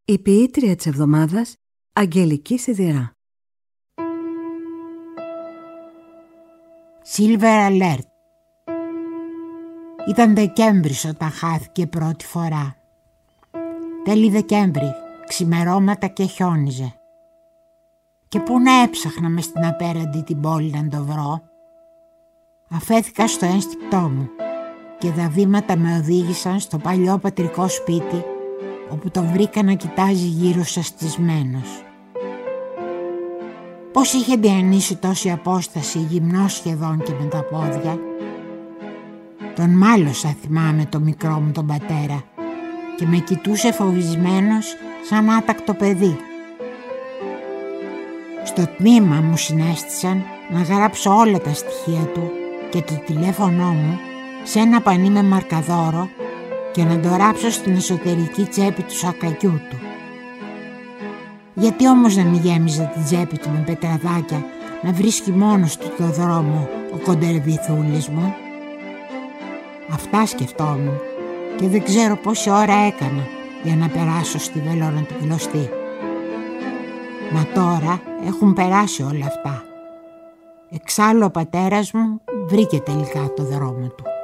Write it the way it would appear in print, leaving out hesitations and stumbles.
Η ποιήτρια της εβδομάδας, Αγγελική Σιδηρά. Silver Alert. Ήταν Δεκέμβρης όταν χάθηκε πρώτη φορά. Τέλη Δεκέμβρη, ξημερώματα και χιόνιζε. Και πού να έψαχνα μες στην απέραντη την πόλη να το βρω. Αφέθηκα στο ένστικτό μου και τα βήματα με οδήγησαν στο παλιό πατρικό σπίτι, όπου το βρήκα να κοιτάζει γύρω σαστισμένος. Πώς είχε διανύσει τόση απόσταση, γυμνός σχεδόν και με τα πόδια. Τον μάλωσα, θυμάμαι, το μικρό μου τον πατέρα, και με κοιτούσε φοβισμένος σαν άτακτο παιδί. Στο τμήμα μου συνέστησαν να γράψω όλα τα στοιχεία του και το τηλέφωνό μου σε ένα πανί με μαρκαδόρο και να το ράψω στην εσωτερική τσέπη του σακακιού του. Γιατί όμως να μην γέμιζα την τσέπη του με πετραδάκια, να βρίσκει μόνος του το δρόμο ο κοντερβιθούλης μου. Αυτά σκεφτόμουν και δεν ξέρω πόση ώρα έκανα για να περάσω στη βελόνα την κλωστή. Μα τώρα έχουν περάσει όλα αυτά. Εξάλλου ο πατέρας μου βρήκε τελικά το δρόμο του.